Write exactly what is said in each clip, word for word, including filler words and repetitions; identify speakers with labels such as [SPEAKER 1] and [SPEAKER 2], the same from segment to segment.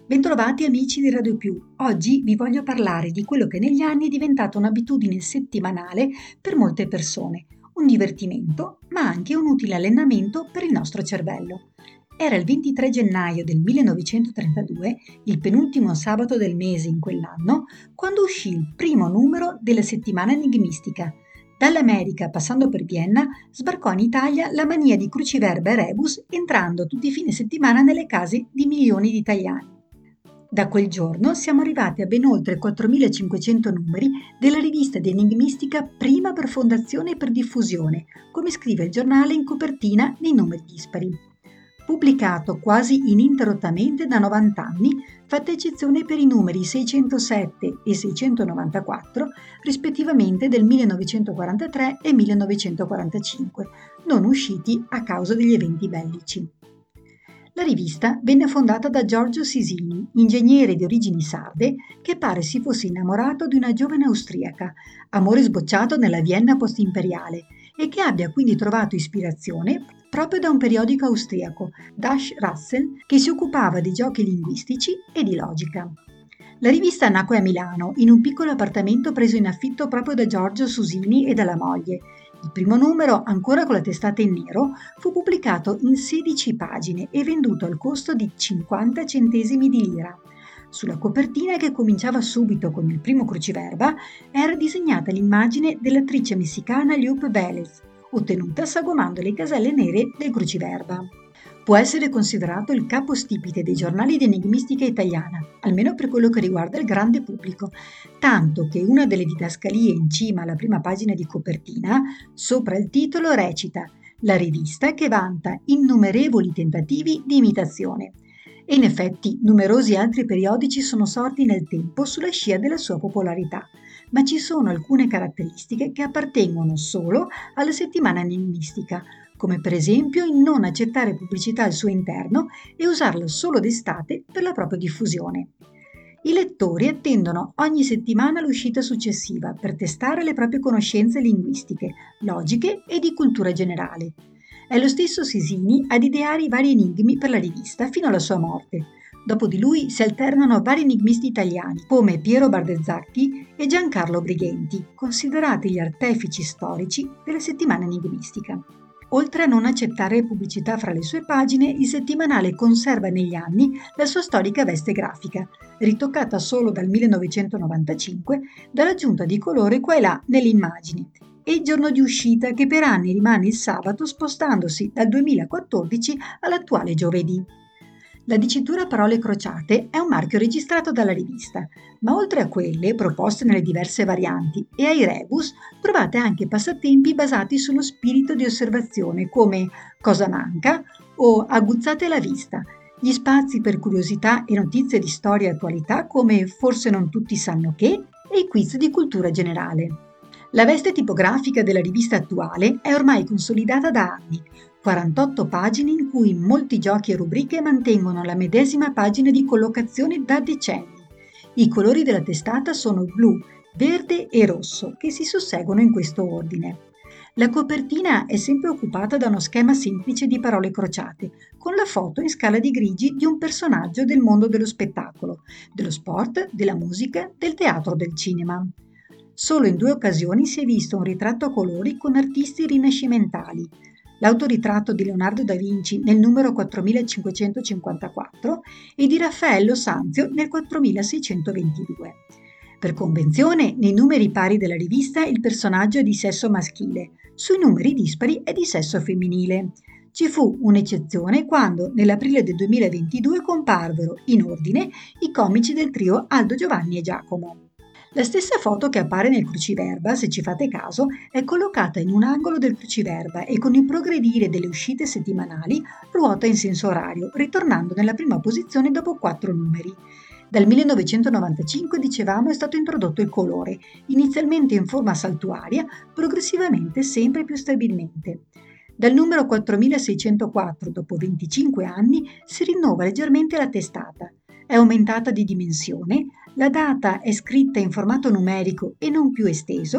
[SPEAKER 1] Bentrovati amici di Radio Più. Oggi vi voglio parlare di quello che negli anni è diventato un'abitudine settimanale per molte persone, un divertimento, ma anche un utile allenamento per il nostro cervello. Era il ventitré gennaio del millenovecentotrentadue, il penultimo sabato del mese in quell'anno, quando uscì il primo numero della settimana enigmistica. Dall'America, passando per Vienna, sbarcò in Italia la mania di cruciverba e rebus, entrando tutti i fine settimana nelle case di milioni di italiani. Da quel giorno siamo arrivati a ben oltre quattromilacinquecento numeri della rivista di enigmistica prima per fondazione e per diffusione, come scrive il giornale in copertina nei numeri dispari. Pubblicato quasi ininterrottamente da novanta anni, fatta eccezione per i numeri seicentosette e seicentonovantaquattro, rispettivamente del millenovecentoquarantatré e millenovecentoquarantacinque, non usciti a causa degli eventi bellici. La rivista venne fondata da Giorgio Sisini, ingegnere di origini sarde, che pare si fosse innamorato di una giovane austriaca, amore sbocciato nella Vienna postimperiale, e che abbia quindi trovato ispirazione proprio da un periodico austriaco, Das Rassel, che si occupava di giochi linguistici e di logica. La rivista nacque a Milano, in un piccolo appartamento preso in affitto proprio da Giorgio Susini e dalla moglie. Il primo numero, ancora con la testata in nero, fu pubblicato in sedici pagine e venduto al costo di cinquanta centesimi di lira. Sulla copertina, che cominciava subito con il primo cruciverba, era disegnata l'immagine dell'attrice messicana Llupe Vélez, ottenuta sagomando le caselle nere del cruciverba. Può essere considerato il capostipite dei giornali di enigmistica italiana, almeno per quello che riguarda il grande pubblico, tanto che una delle didascalie in cima alla prima pagina di copertina, sopra il titolo, recita «La rivista che vanta innumerevoli tentativi di imitazione». E in effetti numerosi altri periodici sono sorti nel tempo sulla scia della sua popolarità, ma ci sono alcune caratteristiche che appartengono solo alla settimana enigmistica, come per esempio il non accettare pubblicità al suo interno e usarla solo d'estate per la propria diffusione. I lettori attendono ogni settimana l'uscita successiva per testare le proprie conoscenze linguistiche, logiche e di cultura generale. È lo stesso Sisini ad ideare i vari enigmi per la rivista fino alla sua morte. Dopo di lui si alternano vari enigmisti italiani come Piero Bardezzacchi e Giancarlo Brighenti, considerati gli artefici storici della settimana enigmistica. Oltre a non accettare pubblicità fra le sue pagine, il settimanale conserva negli anni la sua storica veste grafica, ritoccata solo dal millenovecentonovantacinque dall'aggiunta di colore qua e là nelle immagini, e il giorno di uscita, che per anni rimane il sabato, spostandosi dal duemilaquattordici all'attuale giovedì. La dicitura a parole crociate è un marchio registrato dalla rivista, ma oltre a quelle proposte nelle diverse varianti e ai rebus trovate anche passatempi basati sullo spirito di osservazione come «Cosa manca?» o «Aguzzate la vista», gli spazi per curiosità e notizie di storia e attualità come «Forse non tutti sanno che?» e i quiz di cultura generale. La veste tipografica della rivista attuale è ormai consolidata da anni, quarantotto pagine in cui molti giochi e rubriche mantengono la medesima pagina di collocazione da decenni. I colori della testata sono blu, verde e rosso, che si susseguono in questo ordine. La copertina è sempre occupata da uno schema semplice di parole crociate, con la foto in scala di grigi di un personaggio del mondo dello spettacolo, dello sport, della musica, del teatro o del cinema. Solo in due occasioni si è visto un ritratto a colori con artisti rinascimentali: l'autoritratto di Leonardo da Vinci nel numero quattromilacinquecentocinquantaquattro e di Raffaello Sanzio nel quattromilaseicentoventidue. Per convenzione, nei numeri pari della rivista il personaggio è di sesso maschile, sui numeri dispari è di sesso femminile. Ci fu un'eccezione quando, nell'aprile del duemilaventidue, comparvero, in ordine, i comici del trio Aldo, Giovanni e Giacomo. La stessa foto che appare nel cruciverba, se ci fate caso, è collocata in un angolo del cruciverba e con il progredire delle uscite settimanali ruota in senso orario, ritornando nella prima posizione dopo quattro numeri. Dal millenovecentonovantacinque, dicevamo, è stato introdotto il colore, inizialmente in forma saltuaria, progressivamente sempre più stabilmente. Dal numero quattromilaseicentoquattro, dopo venticinque anni, si rinnova leggermente la testata. È aumentata di dimensione, la data è scritta in formato numerico e non più esteso,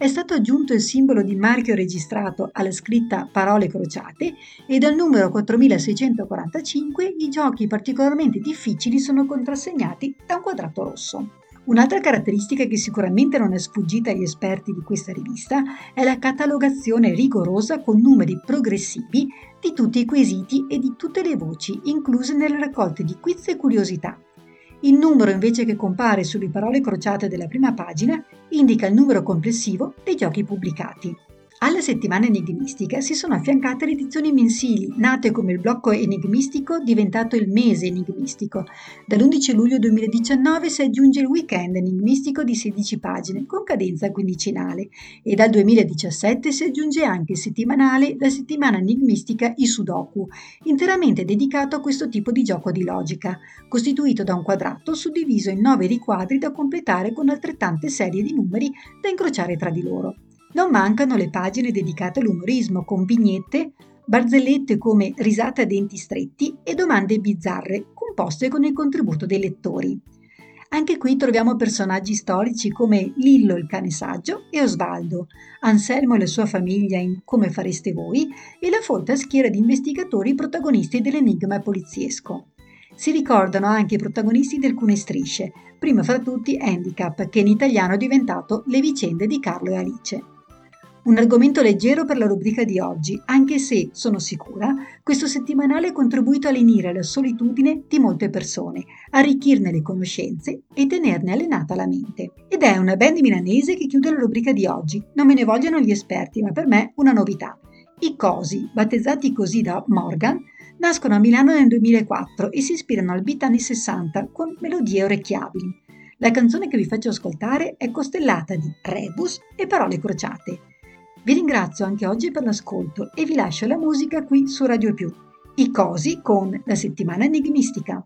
[SPEAKER 1] è stato aggiunto il simbolo di marchio registrato alla scritta parole crociate e dal numero quattromilaseicentoquarantacinque i giochi particolarmente difficili sono contrassegnati da un quadrato rosso. Un'altra caratteristica che sicuramente non è sfuggita agli esperti di questa rivista è la catalogazione rigorosa con numeri progressivi di tutti i quesiti e di tutte le voci incluse nelle raccolte di quiz e curiosità. Il numero invece che compare sulle parole crociate della prima pagina indica il numero complessivo dei giochi pubblicati. Alla settimana enigmistica si sono affiancate le edizioni mensili, nate come il blocco enigmistico diventato il mese enigmistico. Dall'undici luglio duemiladiciannove si aggiunge il weekend enigmistico di sedici pagine, con cadenza quindicinale, e dal duemiladiciassette si aggiunge anche il settimanale La settimana enigmistica I Sudoku, interamente dedicato a questo tipo di gioco di logica, costituito da un quadrato suddiviso in nove riquadri da completare con altrettante serie di numeri da incrociare tra di loro. Non mancano le pagine dedicate all'umorismo, con vignette, barzellette come risate a denti stretti e domande bizzarre, composte con il contributo dei lettori. Anche qui troviamo personaggi storici come Lillo il cane saggio e Osvaldo, Anselmo e la sua famiglia in Come fareste voi e la folta schiera di investigatori protagonisti dell'enigma poliziesco. Si ricordano anche i protagonisti di alcune strisce, prima fra tutti Handicap, che in italiano è diventato Le vicende di Carlo e Alice. Un argomento leggero per la rubrica di oggi, anche se, sono sicura, questo settimanale ha contribuito a lenire la solitudine di molte persone, arricchirne le conoscenze e tenerne allenata la mente. Ed è una band milanese che chiude la rubrica di oggi. Non me ne vogliono gli esperti, ma per me una novità. I Cosi, battezzati così da Morgan, nascono a Milano nel duemilaquattro e si ispirano al beat anni sessanta con melodie orecchiabili. La canzone che vi faccio ascoltare è costellata di rebus e parole crociate. Vi ringrazio anche oggi per l'ascolto e vi lascio la musica qui su Radio Più. I Cosi con La settimana enigmistica.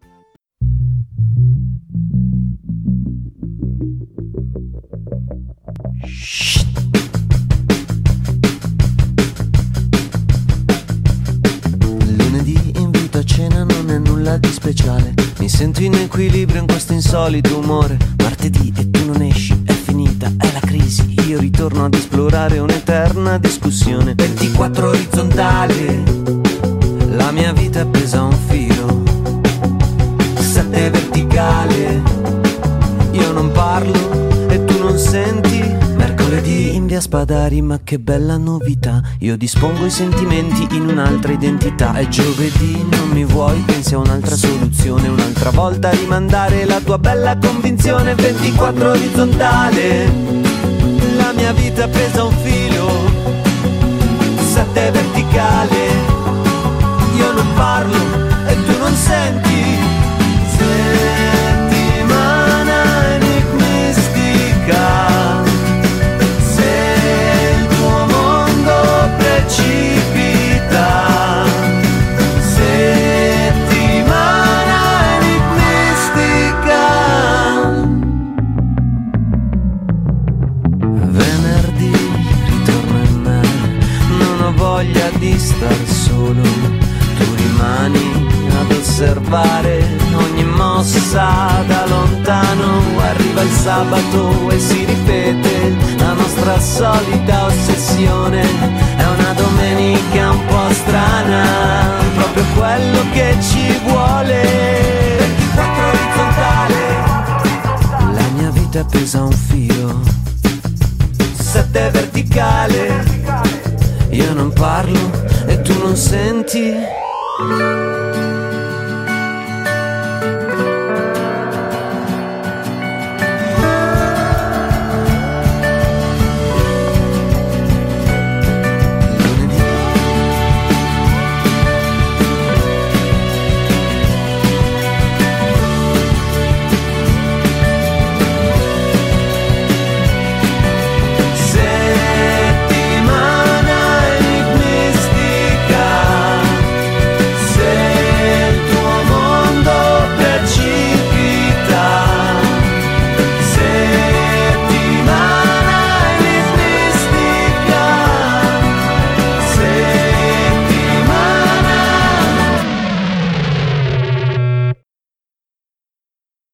[SPEAKER 2] Lunedì invito a cena, non è nulla di speciale. Mi sento in equilibrio in questo insolito umore. Martedì e tu non esci, è finita, è la crisi. Io ritorno ad esplorare un'eterna discussione. ventiquattro orizzontale, la mia vita è presa a un filo. sette verticale, io non parlo e tu non senti. Mercoledì in via Spadari, ma che bella novità. Io dispongo i sentimenti in un'altra identità. E giovedì non mi vuoi, pensi a un'altra soluzione. Un'altra volta rimandare la tua bella convinzione. ventiquattro orizzontale, la mia vita è presa a un filo. sette verticale, io non parlo e tu non senti. Settimana enigmistica, se il tuo mondo precipita. Settimana enigmistica. Venerdì ritorno in me, non ho voglia di star solo. Tu rimani ad osservare ogni mossa da lontano. Arriva il sabato e si ripete la nostra solita ossessione. È una domenica un po' strana, proprio quello che ci vuole. ventiquattro orizzontale, la mia vita è presa a un filo. sette verticale, io non parlo e tu non senti.